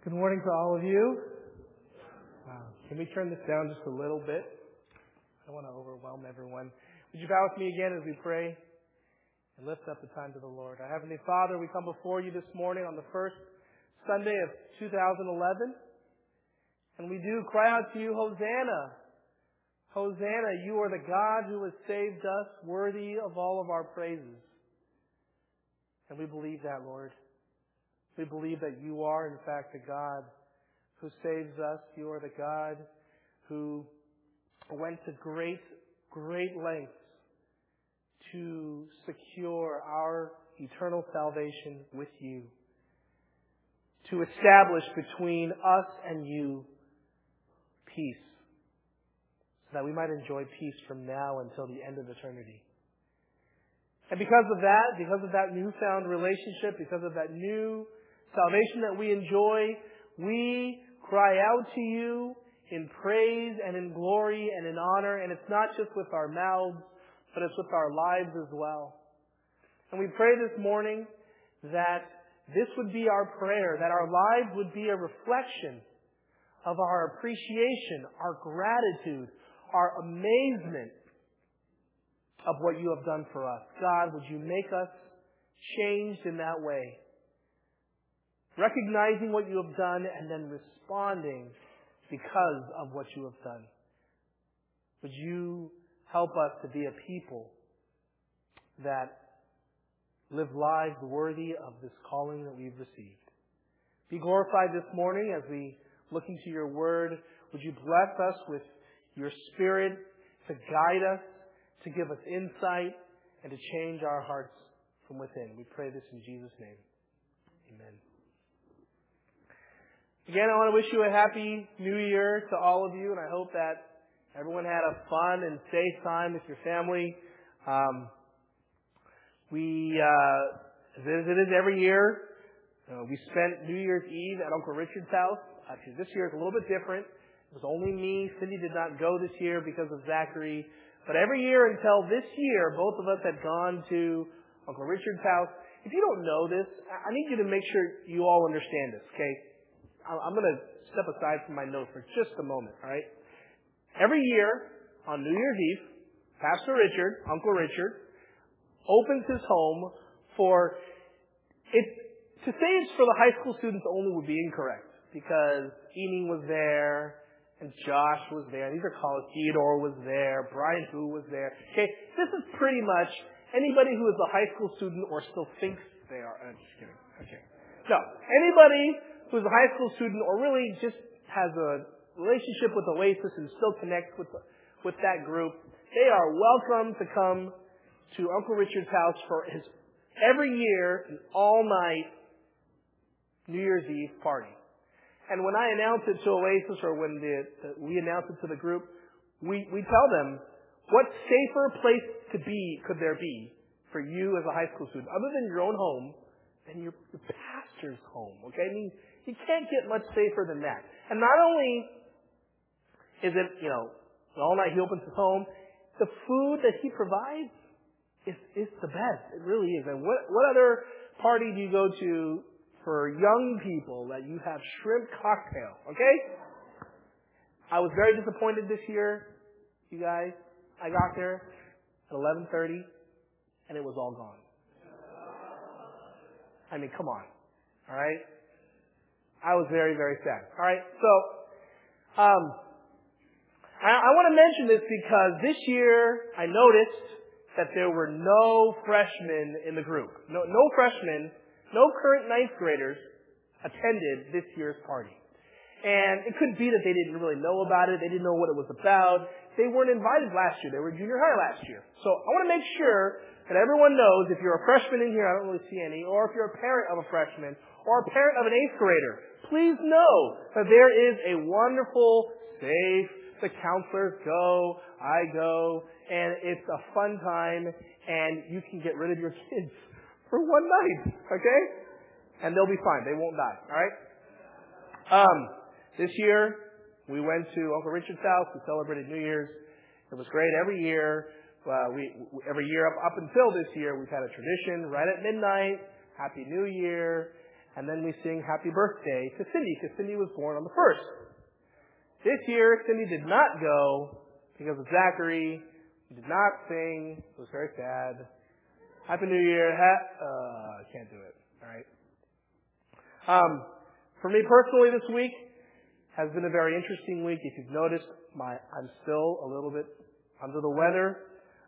Good morning to all of you. Can we turn this down just a little bit? I don't want to overwhelm everyone. Would you bow with me again as we pray and lift up the time to the Lord? Our Heavenly Father, we come before you this morning on the first Sunday of 2011, and we do cry out to you, Hosanna! Hosanna, you are the God who has saved us, worthy of all of our praises. And we believe that, Lord. We believe that you are, in fact, the God who saves us. You are the God who went to great lengths to secure our eternal salvation with you, to establish between us and you peace, so that we might enjoy peace from now until the end of eternity. And because of that newfound relationship, because of that new salvation that we enjoy, we cry out to you in praise and in glory and in honor. And it's not just with our mouths, but it's with our lives as well. And we pray this morning that this would be our prayer, that our lives would be a reflection of our appreciation, our gratitude, our amazement of what you have done for us. God, would you make us changed in that way? Recognizing what you have done and then responding because of what you have done. Would you help us to be a people that live lives worthy of this calling that we've received? Be glorified this morning as we look into your word. Would you bless us with your Spirit to guide us, to give us insight, and to change our hearts from within. We pray this in Jesus' name. Amen. Again, I want to wish you a happy new year to all of you, and I hope that everyone had a fun and safe time with your family. As it is every year, we spent New Year's Eve at Uncle Richard's house. Actually, this year is a little bit different. It was only me. Cindy did not go this year because of Zachary. But every year until this year, both of us had gone to Uncle Richard's house. If you don't know this, I need you to make sure you all understand this, okay? I'm going to step aside from my notes for just a moment, all right? Every year on New Year's Eve, Pastor Richard, Uncle Richard, opens his home for it. To say it's for the high school students only would be incorrect, because Amy was there and Josh was there. These are college. Theodore was there. Brian Hu was there. Okay, this is pretty much anybody who is a high school student or still thinks they are. I'm just kidding. Okay. No, anybody who's a high school student or really just has a relationship with Oasis and still connects with that group, they are welcome to come to Uncle Richard's house for his every year an all-night New Year's Eve party. And when I announce it to Oasis, or when we announce it to the group, we tell them, what safer place could there be for you as a high school student, other than your own home, than your pastor's home? Okay, I mean, you can't get much safer than that. And not only is it, all night he opens his home, the food that he provides is the best. It really is. And what other party do you go to for young people that you have shrimp cocktail? Okay? I was very disappointed this year, you guys. I got there at 11:30 and it was all gone. I mean, come on. All right? I was very, very sad. All right? So, I want to mention this because this year I noticed that there were no freshmen in the group. No freshmen, no current ninth graders attended this year's party. And it could be that they didn't really know about it. They didn't know what it was about. They weren't invited last year. They were junior high last year. So I want to make sure that everyone knows, if you're a freshman in here, I don't really see any, or if you're a parent of a freshman, or a parent of an eighth grader, please know that there is a wonderful, safe, the counselors go, I go, and it's a fun time, and you can get rid of your kids for one night, okay? And they'll be fine. They won't die, all right? This year, we went to Uncle Richard's house. We celebrated New Year's. It was great. Every year, up until this year, we've had a tradition right at midnight, Happy New Year. And then we sing happy birthday to Cindy, because Cindy was born on the 1st. This year, Cindy did not go because of Zachary. He did not sing. It was very sad. Happy New Year. I can't do it. All right. For me personally, this week has been a very interesting week. If you've noticed, I'm still a little bit under the weather.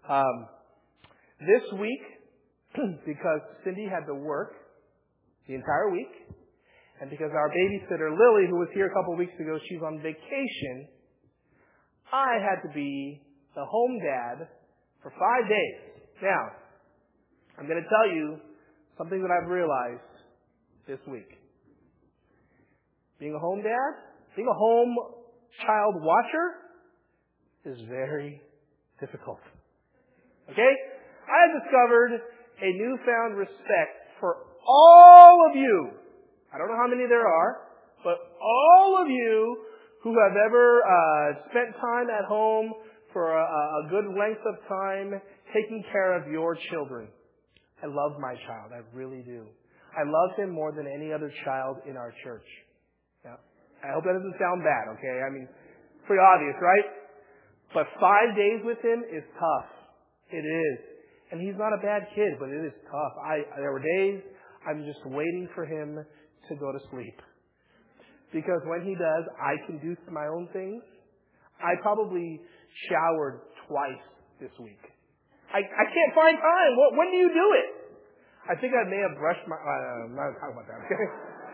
This week, because Cindy had to work the entire week, and because our babysitter, Lily, who was here a couple weeks ago, she's on vacation, I had to be the home dad for 5 days. Now, I'm going to tell you something that I've realized this week. Being a home dad, being a home child watcher is very difficult. Okay? I have discovered a newfound respect for all of you. I don't know how many there are, but all of you who have ever spent time at home for a good length of time taking care of your children. I love my child. I really do. I love him more than any other child in our church. Yeah. I hope that doesn't sound bad, okay? I mean, pretty obvious, right? But 5 days with him is tough. It is. And he's not a bad kid, but it is tough. There were days I'm just waiting for him to go to sleep. Because when he does, I can do my own things. I probably showered twice this week. I can't find time. When do you do it? I think I may have brushed my... I'm not talking about that, okay?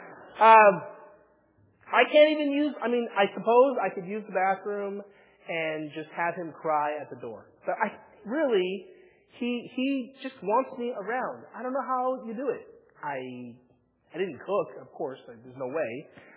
I can't even use... I suppose I could use the bathroom and just have him cry at the door. But he just wants me around. I don't know how you do it. I didn't cook, of course. There's no way.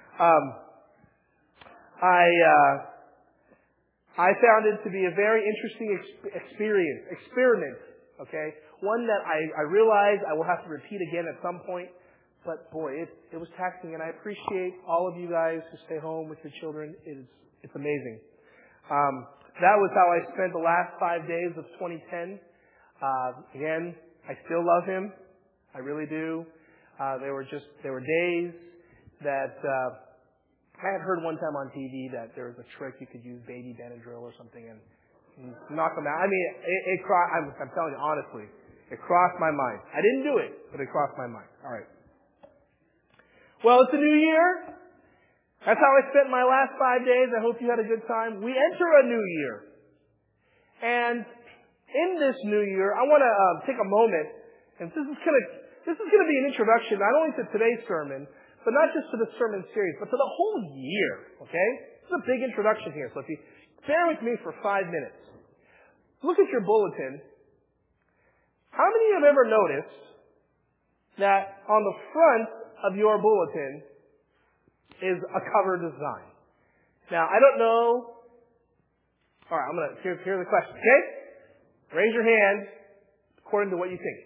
I found it to be a very interesting experiment, okay? One that I realize I will have to repeat again at some point. But boy, it was taxing, and I appreciate all of you guys who stay home with your children. It's amazing. That was how I spent the last 5 days of 2010. Again, I still love him. I really do. There were days that I had heard one time on TV that there was a trick you could use baby Benadryl or something and knock them out. I'm telling you honestly, it crossed my mind. I didn't do it, but it crossed my mind. All right. Well, it's a new year. That's how I spent my last 5 days. I hope you had a good time. We enter a new year. And in this new year, I want to take a moment, and this is going to be an introduction not only to today's sermon, but not just to the sermon series, but to the whole year, okay? This is a big introduction here, so if you bear with me for 5 minutes. Look at your bulletin. How many have ever noticed that on the front of your bulletin is a cover design? Now, I don't know. All right, here's the question, okay? Raise your hand according to what you think.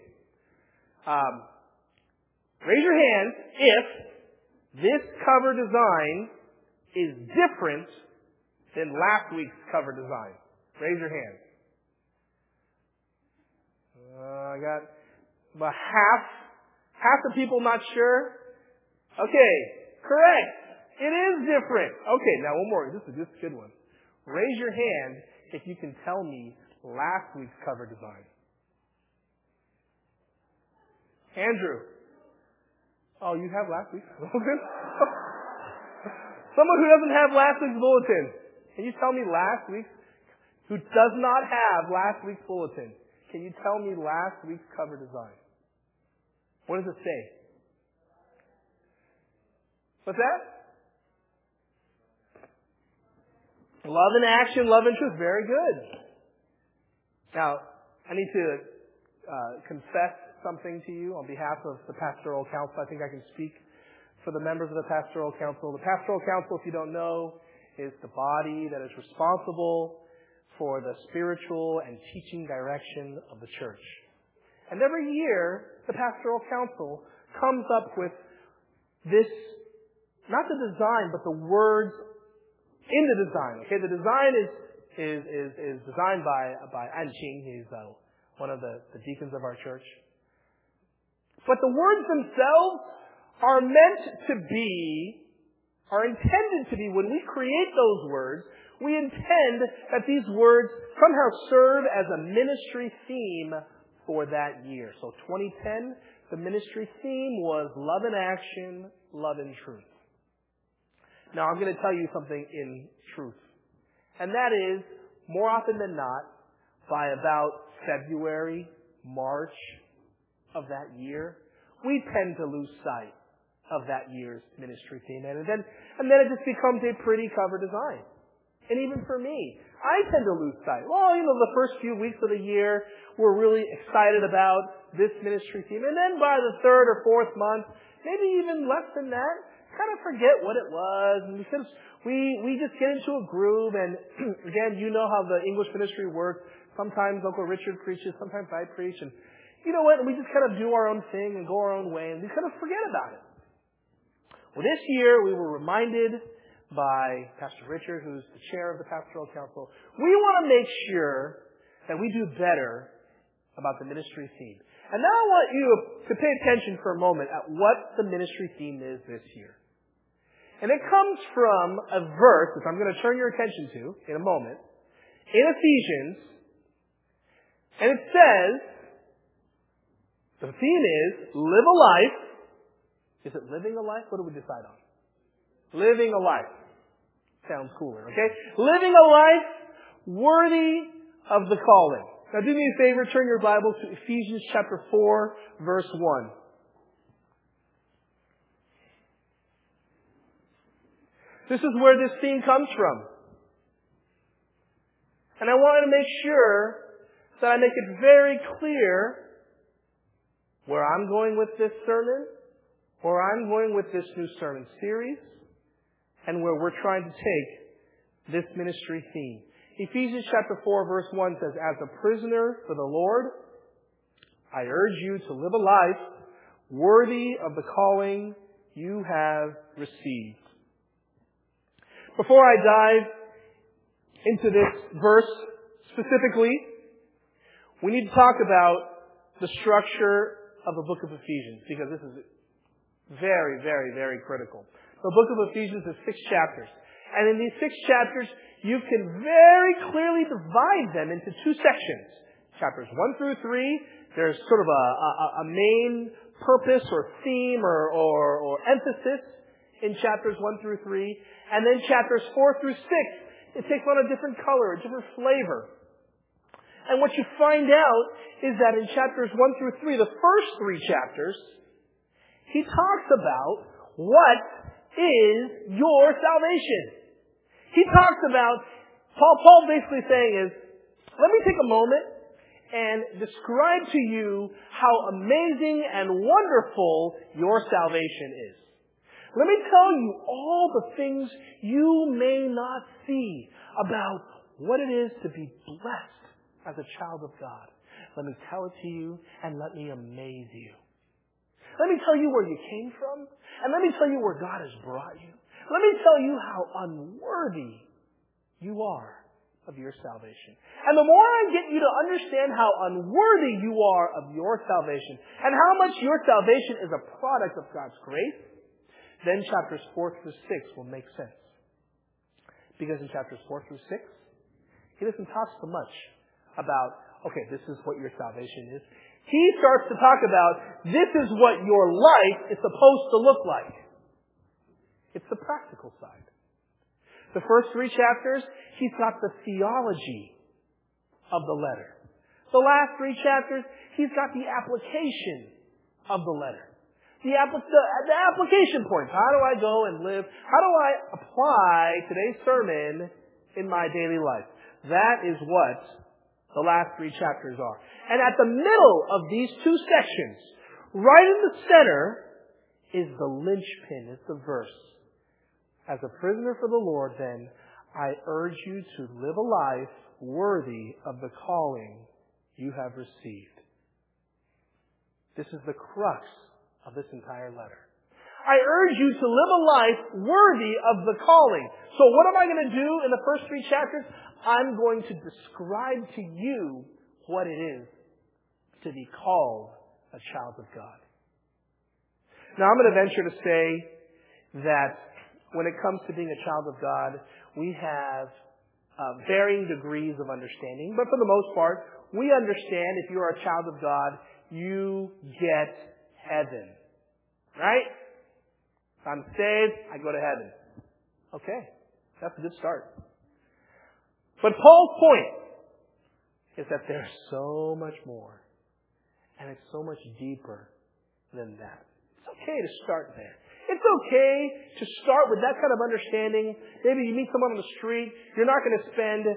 Raise your hand if this cover design is different than last week's cover design. Raise your hand. I got about half the people not sure. Okay, correct. It is different. Okay, now one more. This is a good one. Raise your hand if you can tell me last week's cover design. Andrew. Oh, you have last week's bulletin? Someone who doesn't have last week's bulletin. Can you tell me last week's? Who does not have last week's bulletin? Can you tell me last week's cover design? What does it say? What's that? Love in action, love interest. Very good. Now, I need to confess something to you on behalf of the Pastoral Council. I think I can speak for the members of the Pastoral Council. The Pastoral Council, if you don't know, is the body that is responsible for the spiritual and teaching direction of the church. And every year, the Pastoral Council comes up with this, not the design, but the words in the design. Okay, the design is designed by An Qing. He's one of the deacons of our church. But the words themselves are meant to be, are intended to be, when we create those words, we intend that these words somehow serve as a ministry theme for that year. So 2010, the ministry theme was love in action, love in truth. Now I'm going to tell you something in truth. And that is, more often than not, by about February, March of that year, we tend to lose sight of that year's ministry theme. And then it just becomes a pretty cover design. And even for me, I tend to lose sight. Well, the first few weeks of the year, we're really excited about this ministry theme. And then by the third or fourth month, maybe even less than that, kind of forget what it was. And because we just get into a groove. And again, you know how the English ministry works. Sometimes Uncle Richard preaches, sometimes I preach. And you know what? We just kind of do our own thing and go our own way. And we kind of forget about it. Well, this year we were reminded by Pastor Richard, who's the chair of the Pastoral Council. We want to make sure that we do better about the ministry theme. And now I want you to pay attention for a moment at what the ministry theme is this year. And it comes from a verse, which I'm going to turn your attention to in a moment, in Ephesians. And it says, the theme is, live a life. Is it living a life? What do we decide on? Living a life. Sounds cooler, okay? Living a life worthy of the calling. Now do me a favor, turn your Bible to Ephesians chapter 4, verse 1. This is where this theme comes from. And I want to make sure that I make it very clear where I'm going with this sermon, where I'm going with this new sermon series, and where we're trying to take this ministry theme. Ephesians chapter 4 verse 1 says, as a prisoner for the Lord, I urge you to live a life worthy of the calling you have received. Before I dive into this verse specifically, we need to talk about the structure of the book of Ephesians, because this is very, very, very critical. The book of Ephesians is 6 chapters. And in these 6 chapters, you can very clearly divide them into 2 sections. Chapters 1 through 3, there's sort of a main purpose or theme or emphasis in chapters 1 through 3. And then chapters 4 through 6, it takes on a different color, a different flavor. And what you find out is that in chapters 1 through 3, the first 3 chapters, he talks about what is your salvation. He talks about, Paul basically saying is, let me take a moment and describe to you how amazing and wonderful your salvation is. Let me tell you all the things you may not see about what it is to be blessed as a child of God. Let me tell it to you and let me amaze you. Let me tell you where you came from, and let me tell you where God has brought you. Let me tell you how unworthy you are of your salvation. And the more I get you to understand how unworthy you are of your salvation, and how much your salvation is a product of God's grace, then chapters 4 through 6 will make sense. Because in chapters 4 through 6, he doesn't talk so much about, okay, this is what your salvation is. He starts to talk about, this is what your life is supposed to look like. It's the practical side. The first 3 chapters, he's got the theology of the letter. The last 3 chapters, he's got the application of the letter. The application points. How do I go and live? How do I apply today's sermon in my daily life? That is what the last 3 chapters are. And at the middle of these 2 sections, right in the center, is the linchpin, is the verse. As a prisoner for the Lord, then, I urge you to live a life worthy of the calling you have received. This is the crux of this entire letter. I urge you to live a life worthy of the calling. So what am I going to do in the first 3 chapters? I'm going to describe to you what it is to be called a child of God. Now, I'm going to venture to say that when it comes to being a child of God, we have varying degrees of understanding. But for the most part, we understand if you're a child of God, you get heaven. Right? If I'm saved, I go to heaven. Okay. That's a good start. But Paul's point is that there's so much more. And it's so much deeper than that. It's okay to start there. It's okay to start with that kind of understanding. Maybe you meet someone on the street. You're not going to spend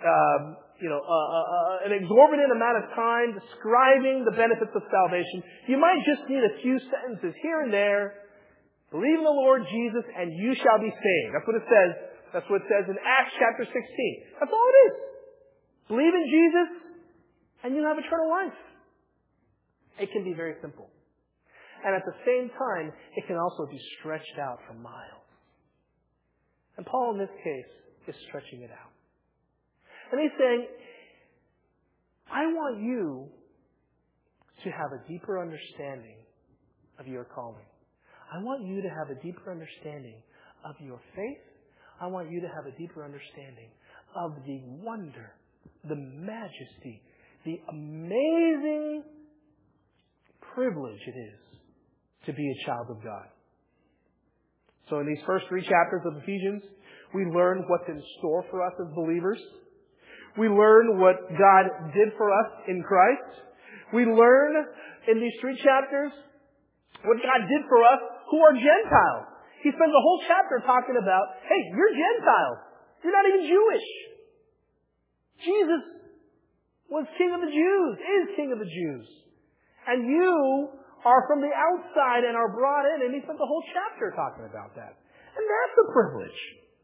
an exorbitant amount of time describing the benefits of salvation. You might just need a few sentences here and there. Believe in the Lord Jesus and you shall be saved. That's what it says. That's what it says in Acts chapter 16. That's all it is. Believe in Jesus and you'll have eternal life. It can be very simple. And at the same time, it can also be stretched out for miles. And Paul, in this case, is stretching it out. And he's saying, I want you to have a deeper understanding of your calling. I want you to have a deeper understanding of your faith. I want you to have a deeper understanding of the wonder, the majesty, the amazing privilege it is to be a child of God. So in these first 3 chapters of Ephesians, we learn what's in store for us as believers. We learn what God did for us in Christ. We learn in these 3 chapters what God did for us who are Gentiles. He spends a whole chapter talking about, hey, you're Gentiles. You're not even Jewish. Jesus was King of the Jews, is King of the Jews. And you are from the outside and are brought in. And he spent the whole chapter talking about that. And that's a privilege.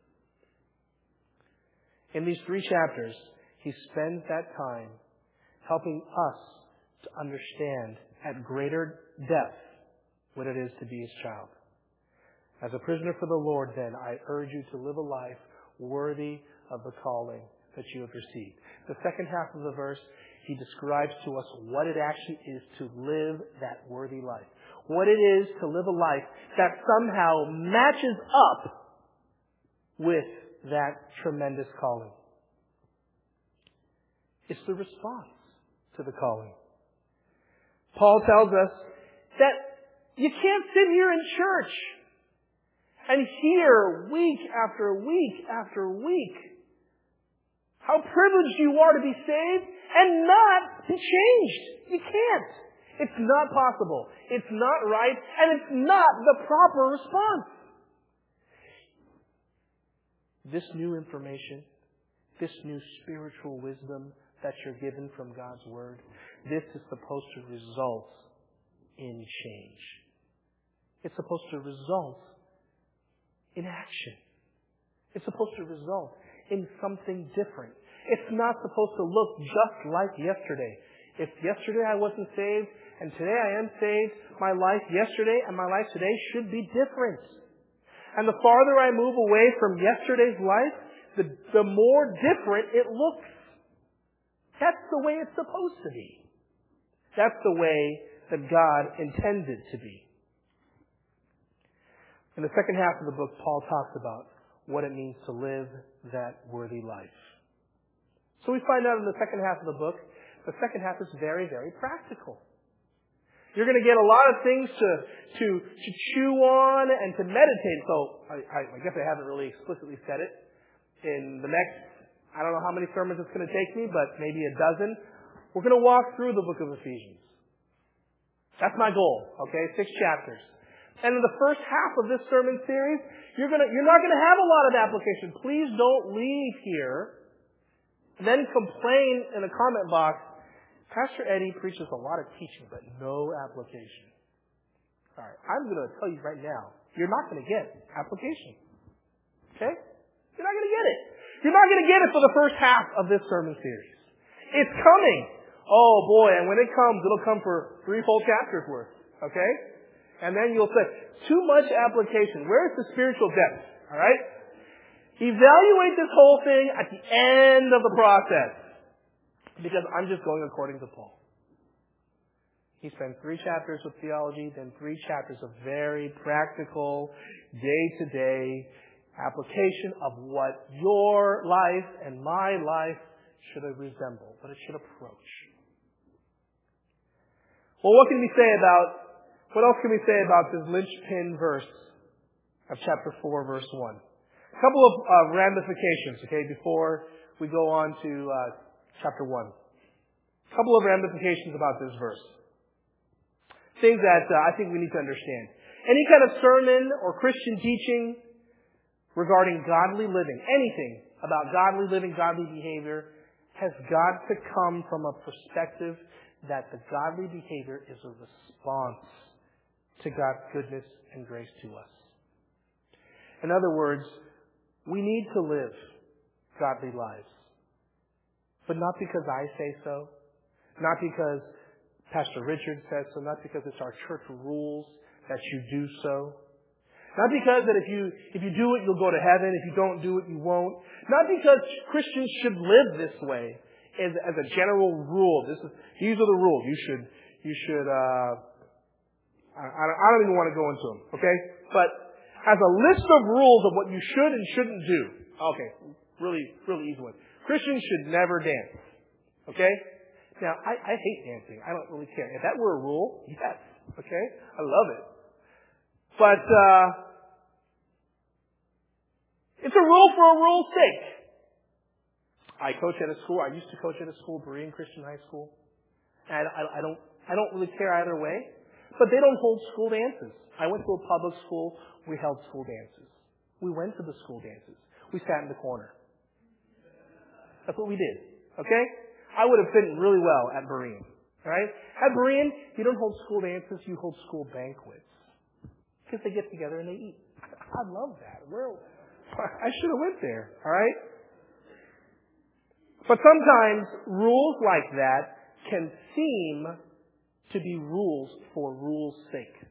In these 3 chapters, he spends that time helping us to understand at greater depth what it is to be his child. As a prisoner for the Lord, then, I urge you to live a life worthy of the calling that you have received. The second half of the verse, he describes to us what it actually is to live that worthy life. What it is to live a life that somehow matches up with that tremendous calling. It's the response to the calling. Paul tells us that you can't sit here in church and hear week after week after week how privileged you are to be saved and not be changed. You can't. It's not possible. It's not right, and it's not the proper response. This new information, this new spiritual wisdom that you're given from God's Word, this is supposed to result in change. It's supposed to result in action. It's supposed to result in something different. It's not supposed to look just like yesterday. If yesterday I wasn't saved and today I am saved, my life yesterday and my life today should be different. And the farther I move away from yesterday's life, the more different it looks. That's the way it's supposed to be. That's the way that God intended to be. In the second half of the book, Paul talks about what it means to live that worthy life. So we find out in the second half of the book, the second half is very, very practical. You're going to get a lot of things to chew on and to meditate. So I guess I haven't really explicitly said it. In the next, I don't know how many sermons it's going to take me, but maybe a dozen. We're going to walk through the book of Ephesians. That's my goal, okay? 6 chapters. And in the first half of this sermon series, you're not going to have a lot of application. Please don't leave here and then complain in the comment box, Pastor Eddie preaches a lot of teaching, but no application. All right, I'm going to tell you right now, you're not going to get application. Okay? You're not going to get it. You're not going to get it for the first half of this sermon series. It's coming. Oh boy, and when it comes, it'll come for 3 full chapters worth. Okay? And then you'll say, too much application. Where's the spiritual depth? All right? Evaluate this whole thing at the end of the process. Because I'm just going according to Paul. He spends 3 chapters with theology, then 3 chapters of very practical, day-to-day application of what your life and my life should resemble, what it should approach. Well, what else can we say about this linchpin verse of chapter 4, verse 1? A couple of ramifications, okay, before we go on to chapter 1. A couple of ramifications about this verse. Things that I think we need to understand. Any kind of sermon or Christian teaching regarding godly living, anything about godly living, godly behavior, has got to come from a perspective that the godly behavior is a response to God's goodness and grace to us. In other words, we need to live godly lives. But not because I say so, not because Pastor Richard says so, not because it's our church rules that you do so. Not because that if you do it, you'll go to heaven. If you don't do it, you won't. Not because Christians should live this way as a general rule. These are the rules. You should. I don't even want to go into them. Okay, but as a list of rules of what you should and shouldn't do. Okay, really easy one. Christians should never dance. Okay. Now, I hate dancing. I don't really care. If that were a rule, yes. Okay? I love it. But it's a rule for a rule's sake. I coach at a school. I used to coach at a school, Berean Christian High School. And I don't really care either way. But they don't hold school dances. I went to a public school. We held school dances. We went to the school dances. We sat in the corner. That's what we did. Okay? I would have fit in really well at Berean. Right? At Berean, you don't hold school dances, you hold school banquets. Because they get together and they eat. I love that. I should have went there. Alright? But sometimes rules like that can seem to be rules for rules' sake.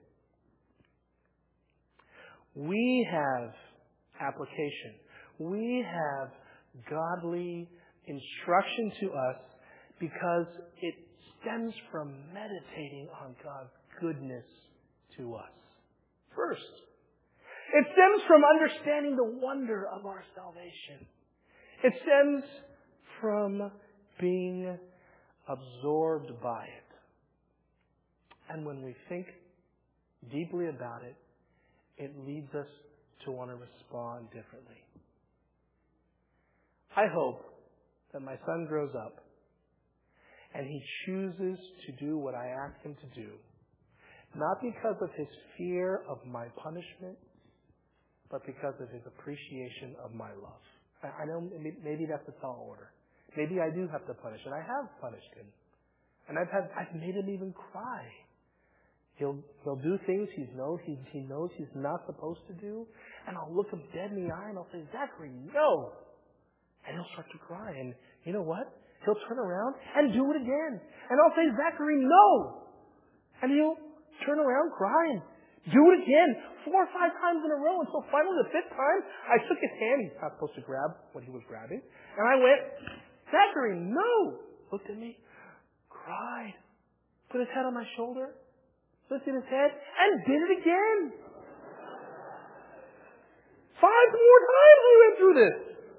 We have application. We have godly instruction to us because it stems from meditating on God's goodness to us. First, it stems from understanding the wonder of our salvation. It stems from being absorbed by it. And when we think deeply about it, it leads us to want to respond differently. I hope that my son grows up and he chooses to do what I ask him to do, not because of his fear of my punishment, but because of his appreciation of my love. I know maybe that's a tall order. Maybe I do have to punish, and I have punished him. And I've made him even cry. He'll do things he knows he's not supposed to do, and I'll look him dead in the eye and I'll say, "Zachary, no!" And he'll start to cry, and you know what? He'll turn around and do it again. And I'll say, "Zachary, no!" And he'll turn around, cry, and do it again 4 or 5 times in a row until finally the 5th time I took his hand. He's not supposed to grab what he was grabbing. And I went, "Zachary, no!" Looked at me, cried, put his head on my shoulder, lifted his head, and did it again. 5 more times we went through this.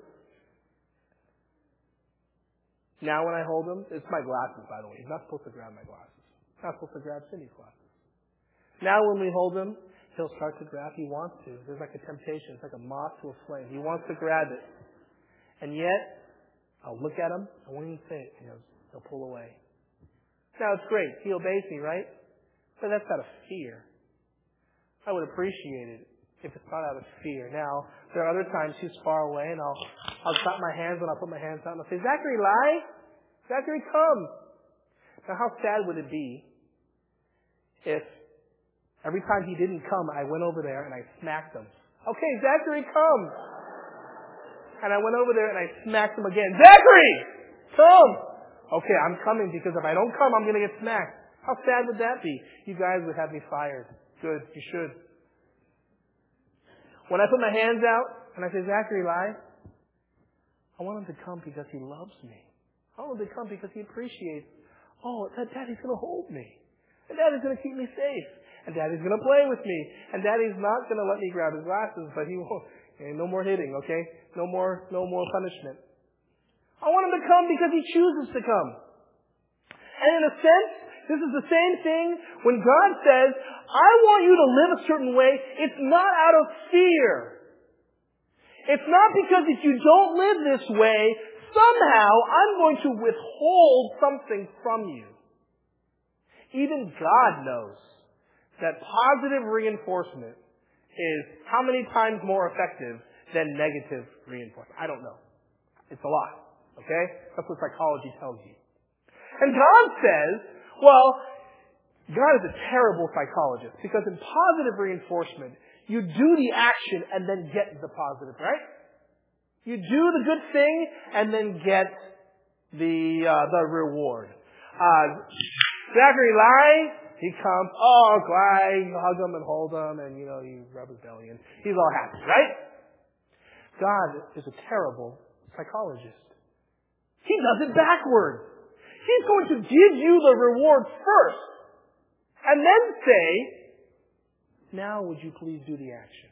Now when I hold him, it's my glasses, by the way. He's not supposed to grab my glasses. He's not supposed to grab Cindy's glasses. Now when we hold him, he'll start to grab. He wants to. There's like a temptation. It's like a moth to a flame. He wants to grab it. And yet, I'll look at him. I won't even say it. He'll pull away. Now it's great. He obeys me, right? But that's out of fear. I would appreciate it if it's not out of fear. Now, there are other times he's far away, and I'll clap my hands, and I'll put my hands out, and I'll say, "Zachary, lie! Zachary, come!" Now, how sad would it be if every time he didn't come, I went over there and I smacked him? "Okay, Zachary, come!" And I went over there and I smacked him again. "Zachary, come!" "Okay, I'm coming, because if I don't come, I'm going to get smacked." How sad would that be? You guys would have me fired. Good, you should. When I put my hands out and I say, "Zachary, lie," I want him to come because he loves me. I want him to come because he appreciates, "Oh, Daddy's going to hold me. And Daddy's going to keep me safe. And Daddy's going to play with me. And Daddy's not going to let me grab his glasses, but he won't. Okay, no more hitting, okay? No more punishment. I want him to come because he chooses to come. And in a sense, this is the same thing when God says, I want you to live a certain way. It's not out of fear. It's not because if you don't live this way, somehow I'm going to withhold something from you. Even God knows that positive reinforcement is how many times more effective than negative reinforcement. I don't know. It's a lot. Okay? That's what psychology tells you. And God says, well, God is a terrible psychologist because in positive reinforcement, you do the action and then get the positive, right? You do the good thing and then get the reward. Zachary Lai, he comes, oh, glad, you hug him and hold him and, you rub his belly and he's all happy, right? God is a terrible psychologist. He does it backwards. He's going to give you the reward first and then say, now would you please do the action?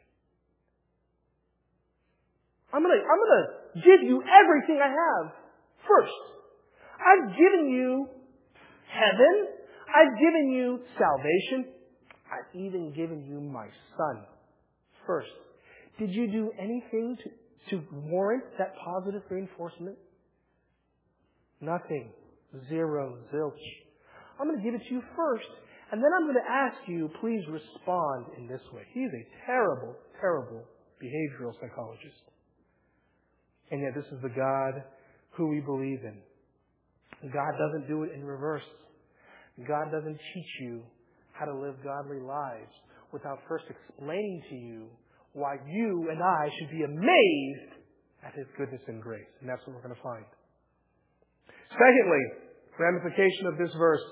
I'm going to give you everything I have first. I've given you heaven. I've given you salvation. I've even given you my son first. Did you do anything to warrant that positive reinforcement? Nothing. Zero. Zilch. I'm going to give it to you first, and then I'm going to ask you, please respond in this way. He's a terrible, terrible behavioral psychologist. And yet this is the God who we believe in. God doesn't do it in reverse. God doesn't teach you how to live godly lives without first explaining to you why you and I should be amazed at His goodness and grace. And that's what we're going to find. Secondly, ramification of this verse.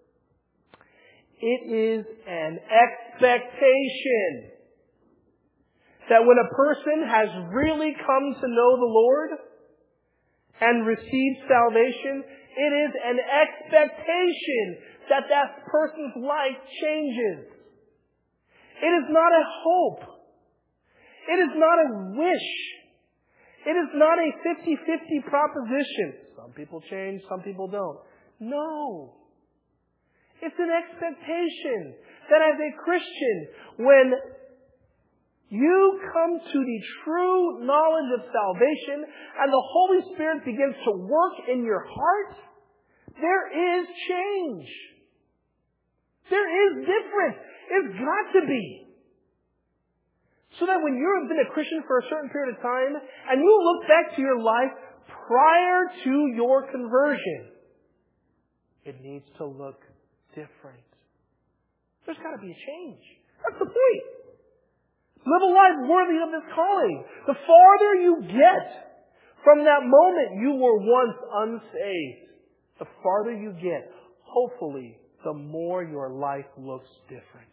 It is an expectation that when a person has really come to know the Lord and received salvation, it is an expectation that that person's life changes. It is not a hope. It is not a wish. It is not a 50-50 proposition. Some people change, some people don't. No. It's an expectation that as a Christian, when you come to the true knowledge of salvation and the Holy Spirit begins to work in your heart, there is change. There is difference. It's got to be. So that when you've been a Christian for a certain period of time and you look back to your life prior to your conversion, it needs to look different. There's got to be a change. That's the point. Live a life worthy of this calling. The farther you get from that moment you were once unsaved, the farther you get, hopefully, the more your life looks different.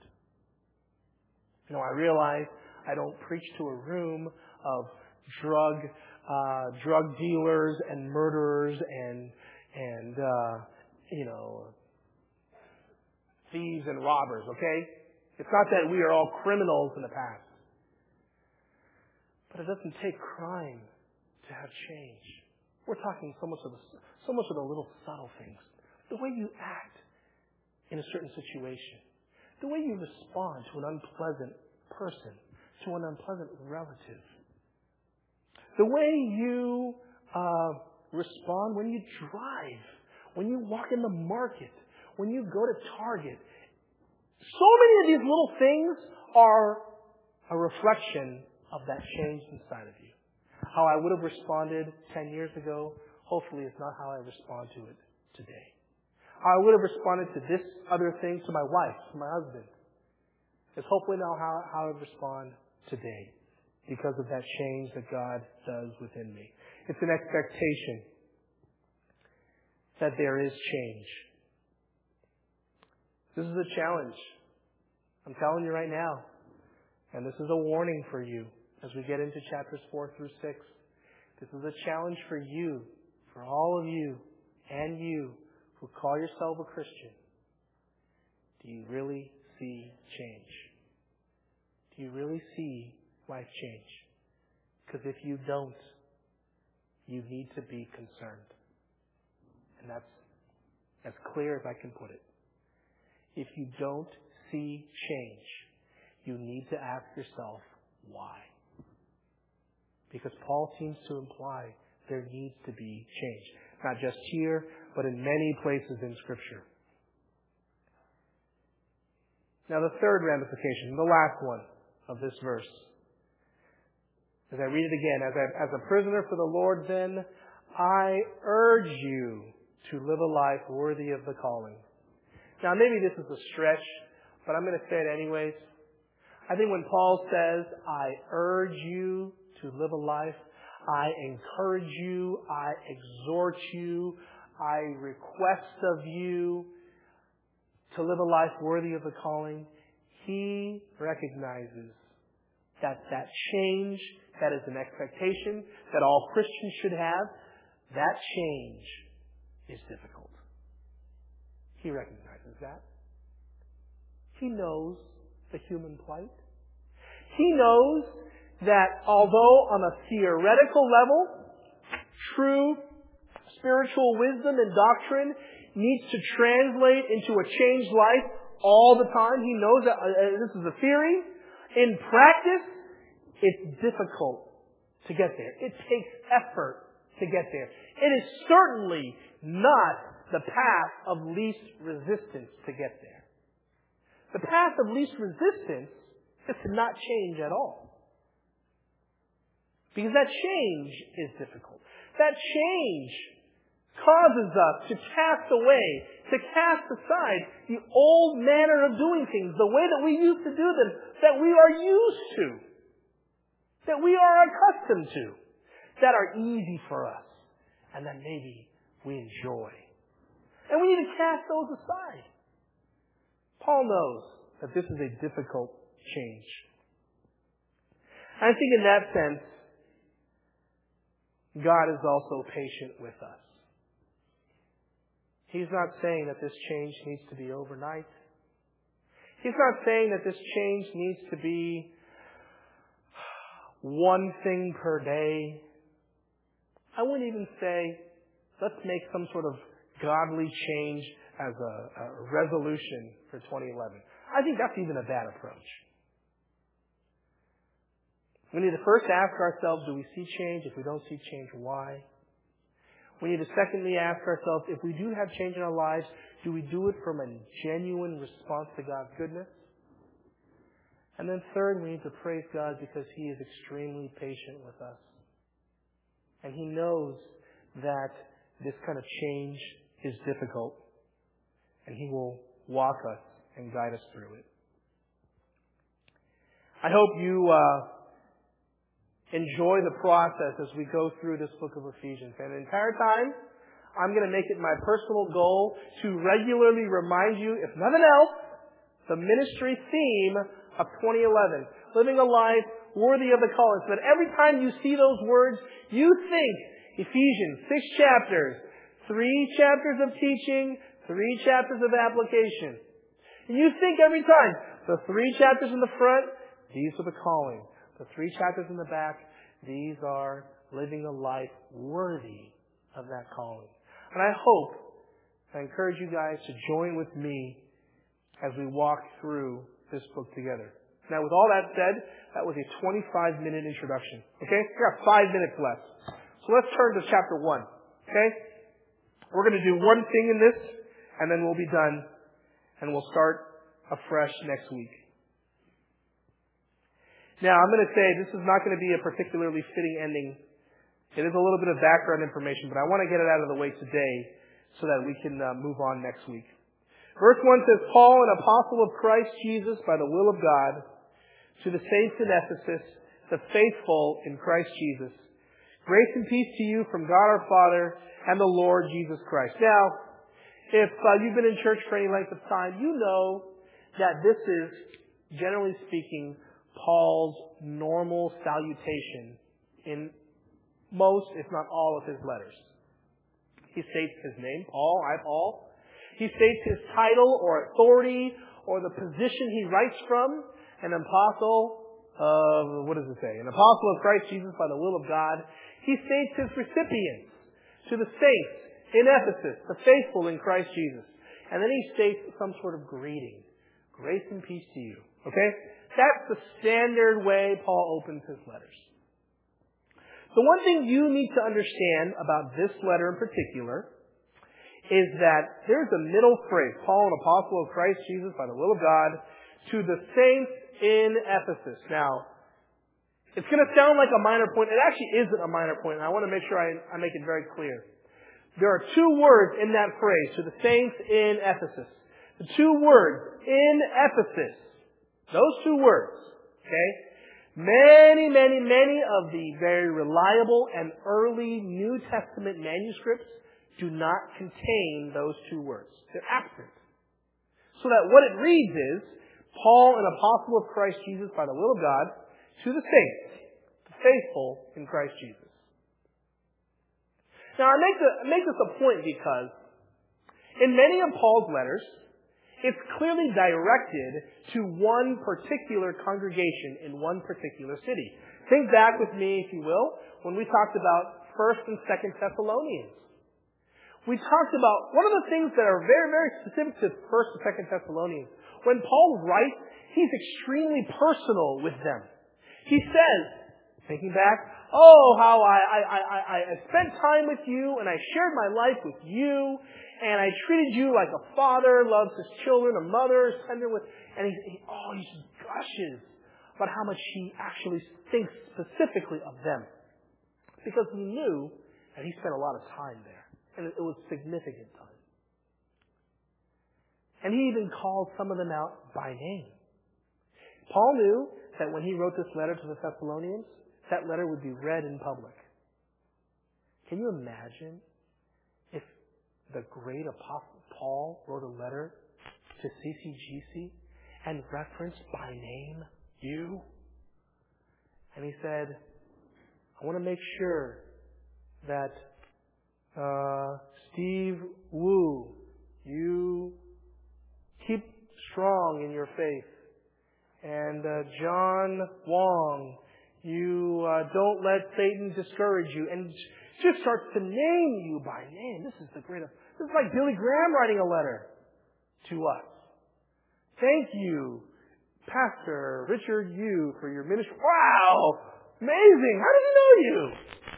I realize I don't preach to a room of drug dealers and murderers and thieves and robbers, okay? It's not that we are all criminals in the past. But it doesn't take crime to have change. We're talking so much of the little subtle things. The way you act in a certain situation. The way you respond to an unpleasant person, to an unpleasant relative. The way you respond when you drive, when you walk in the market, when you go to Target. So many of these little things are a reflection of that change inside of you. How I would have responded 10 years ago, hopefully is not how I respond to it today. How I would have responded to this other thing to my wife, to my husband, is hopefully not how I would respond today because of that change that God does within me. It's an expectation that there is change. This is a challenge. I'm telling you right now. And this is a warning for you as we get into chapters 4 through 6. This is a challenge for you, for all of you, and you who call yourself a Christian. Do you really see change? Do you really see life change? Because if you don't, you need to be concerned. And that's as clear as I can put it. If you don't see change, you need to ask yourself, why? Because Paul seems to imply there needs to be change. Not just here, but in many places in Scripture. Now the third ramification, the last one of this verse. As I read it again, as a prisoner for the Lord, then I urge you to live a life worthy of the calling. Now maybe this is a stretch, but I'm going to say it anyways. I think when Paul says, I urge you to live a life, I encourage you, I exhort you, I request of you to live a life worthy of the calling, he recognizes that change, that is an expectation that all Christians should have, that change is difficult. He recognizes that. He knows the human plight. He knows that although on a theoretical level, true spiritual wisdom and doctrine needs to translate into a changed life all the time, he knows that this is a theory. In practice, it's difficult to get there. It takes effort to get there. It is certainly not the path of least resistance to get there. The path of least resistance is to not change at all. Because that change is difficult. That change causes us to cast away, to cast aside the old manner of doing things, the way that we used to do them, that we are used to, that we are accustomed to, that are easy for us, and that maybe we enjoy. And we need to cast those aside. Paul knows that this is a difficult change. I think in that sense, God is also patient with us. He's not saying that this change needs to be overnight. He's not saying that this change needs to be one thing per day. I wouldn't even say, let's make some sort of godly change as a resolution for 2011. I think that's even a bad approach. We need to first ask ourselves, do we see change? If we don't see change, why? We need to secondly ask ourselves, if we do have change in our lives, do we do it from a genuine response to God's goodness? And then third, we need to praise God because He is extremely patient with us. And He knows that this kind of change is difficult. And He will walk us and guide us through it. I hope you enjoy the process as we go through this book of Ephesians. And the entire time, I'm going to make it my personal goal to regularly remind you, if nothing else, the ministry theme of 2011. Living a life worthy of the calling. So that every time you see those words, you think Ephesians, 6 chapters, 3 chapters of teaching, 3 chapters of application. And you think every time, the 3 chapters in the front, these are the calling. The 3 chapters in the back, these are living a life worthy of that calling. And I encourage you guys to join with me as we walk through this book together. Now, with all that said, that was a 25-minute introduction. Okay? We got 5 minutes left. So let's turn to chapter 1. Okay? We're going to do one thing in this, and then we'll be done, and we'll start afresh next week. Now, I'm going to say this is not going to be a particularly fitting ending. It is a little bit of background information, but I want to get it out of the way today so that we can move on next week. Verse 1 says, Paul, an apostle of Christ Jesus by the will of God, to the saints in Ephesus, the faithful in Christ Jesus. Grace and peace to you from God our Father and the Lord Jesus Christ. Now, if you've been in church for any length of time, you know that this is, generally speaking, Paul's normal salutation in most, if not all, of his letters. He states his name, Paul, I, Paul. He states his title or authority or the position he writes from, an apostle of, what does it say? An apostle of Christ Jesus by the will of God. He states his recipients to the saints in Ephesus, the faithful in Christ Jesus. And then he states some sort of greeting. Grace and peace to you. Okay? That's the standard way Paul opens his letters. The one thing you need to understand about this letter in particular is that there's a middle phrase, Paul, an apostle of Christ Jesus by the will of God, to the saints in Ephesus. Now, it's going to sound like a minor point. It actually isn't a minor point, and I want to make sure I make it very clear. There are two words in that phrase, to the saints in Ephesus. The two words, in Ephesus. Those two words, okay? Many of the very reliable and early New Testament manuscripts do not contain those two words. They're absent. So that what it reads is, Paul, an apostle of Christ Jesus by the will of God, to the saints, the faithful in Christ Jesus. Now, I make this a point because in many of Paul's letters, it's clearly directed to one particular congregation in one particular city. Think back with me, if you will, when we talked about 1st and 2nd Thessalonians. We talked about one of the things that are very specific to 1st and 2nd Thessalonians. When Paul writes, he's extremely personal with them. He says, thinking back, how I spent time with you and I shared my life with you and I treated you like a father loves his children, a mother is tender with, and he just gushes about how much he actually thinks specifically of them. Because he knew that he spent a lot of time there. And it was significant time. And he even called some of them out by name. Paul knew that when he wrote this letter to the Thessalonians, that letter would be read in public. Can you imagine if the great apostle Paul wrote a letter to CCGC and referenced by name you? And he said, I want to make sure that Steve Wu, you keep strong in your faith. And John Wong, you don't let Satan discourage you. And just starts to name you by name. This is like Billy Graham writing a letter to us. Thank you, Pastor Richard Yu, for your ministry. Wow! Amazing! How did he know you?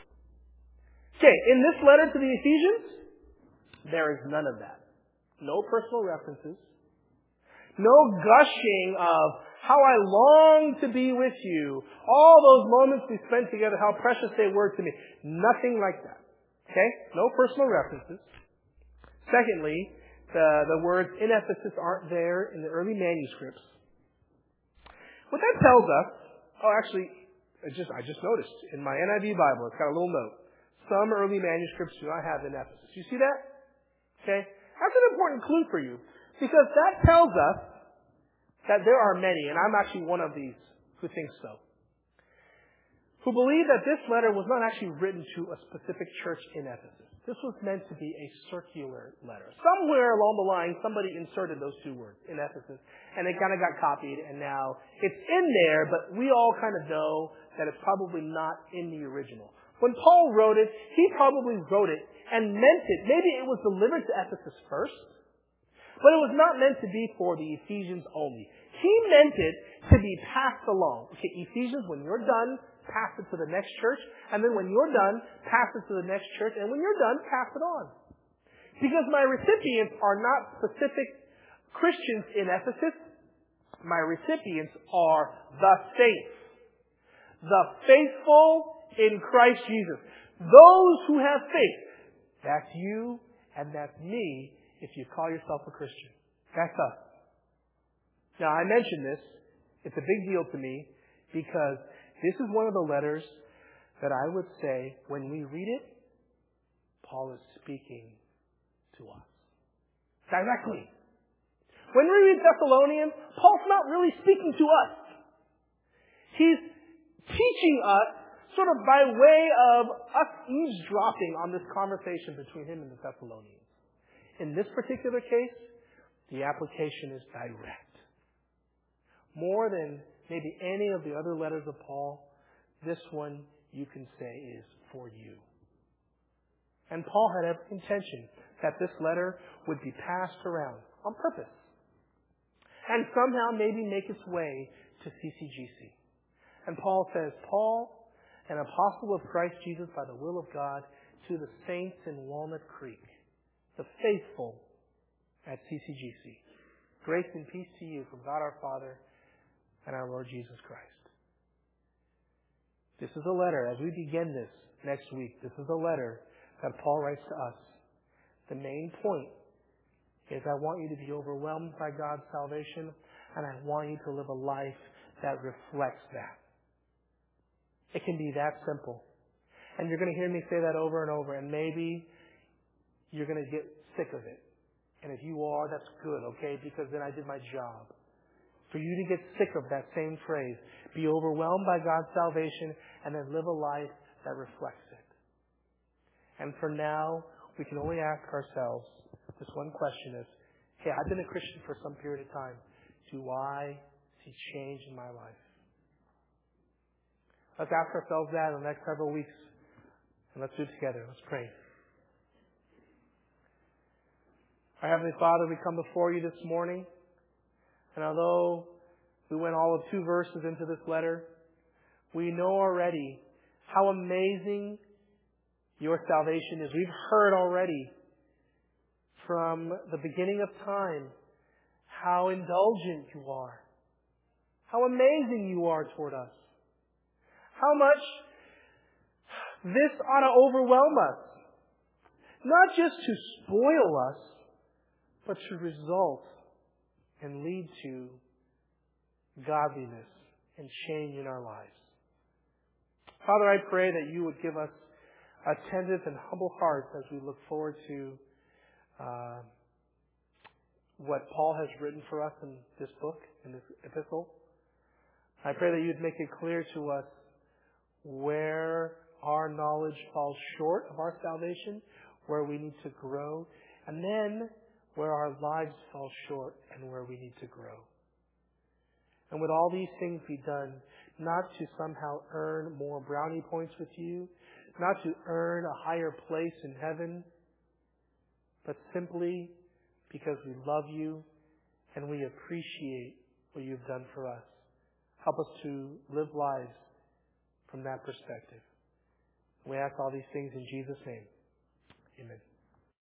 Okay, in this letter to the Ephesians, there is none of that. No personal references. No gushing of how I long to be with you. All those moments we spent together, how precious they were to me. Nothing like that. Okay? No personal references. Secondly, the words in Ephesus aren't there in the early manuscripts. What that tells us, I just noticed in my NIV Bible, it's got a little note. Some early manuscripts do not have in Ephesus. You see that? Okay? That's an important clue for you. Because that tells us that there are many, and I'm actually one of these who think so, who believe that this letter was not actually written to a specific church in Ephesus. This was meant to be a circular letter. Somewhere along the line, somebody inserted those two words, in Ephesus, and it kind of got copied, and now it's in there, but we all kind of know that it's probably not in the original. When Paul wrote it, he probably wrote it and meant it. Maybe it was delivered to Ephesus first, but it was not meant to be for the Ephesians only. He meant it to be passed along. Okay, Ephesians, when you're done, pass it to the next church. And then when you're done, pass it to the next church. And when you're done, pass it on. Because my recipients are not specific Christians in Ephesus. My recipients are the saints. The faithful in Christ Jesus. Those who have faith. That's you and that's me if you call yourself a Christian. That's us. Now, I mention this. It's a big deal to me because this is one of the letters that I would say when we read it, Paul is speaking to us. Directly. When we read Thessalonians, Paul's not really speaking to us. He's teaching us sort of by way of us eavesdropping on this conversation between him and the Thessalonians. In this particular case, the application is direct. More than maybe any of the other letters of Paul, this one you can say is for you. And Paul had every intention that this letter would be passed around on purpose and somehow maybe make its way to CCGC. And Paul says, Paul, an apostle of Christ Jesus by the will of God, to the saints in Walnut Creek, the faithful at CCGC. Grace and peace to you from God our Father and our Lord Jesus Christ. This is a letter, as we begin this next week, this is a letter that Paul writes to us. The main point is I want you to be overwhelmed by God's salvation, and I want you to live a life that reflects that. It can be that simple. And you're going to hear me say that over and over, and maybe you're going to get sick of it. And if you are, that's good, okay? Because then I did my job. For you to get sick of that same phrase, be overwhelmed by God's salvation, and then live a life that reflects it. And for now, we can only ask ourselves this one question is, hey, I've been a Christian for some period of time. Do I see change in my life? Let's ask ourselves that in the next several weeks. And let's do it together. Let's pray. Our Heavenly Father, we come before you this morning. And although we went all of 2 verses into this letter, we know already how amazing your salvation is. We've heard already from the beginning of time how indulgent you are, how amazing you are toward us, how much this ought to overwhelm us, not just to spoil us, but to result and lead to godliness and change in our lives. Father, I pray that you would give us attentive and humble hearts as we look forward to what Paul has written for us in this book, in this epistle. I pray that you'd make it clear to us where our knowledge falls short of our salvation, where we need to grow, and then where our lives fall short and where we need to grow. And would all these things be done not to somehow earn more brownie points with you, not to earn a higher place in heaven, but simply because we love you and we appreciate what you've done for us. Help us to live lives from that perspective. We ask all these things in Jesus' name. Amen.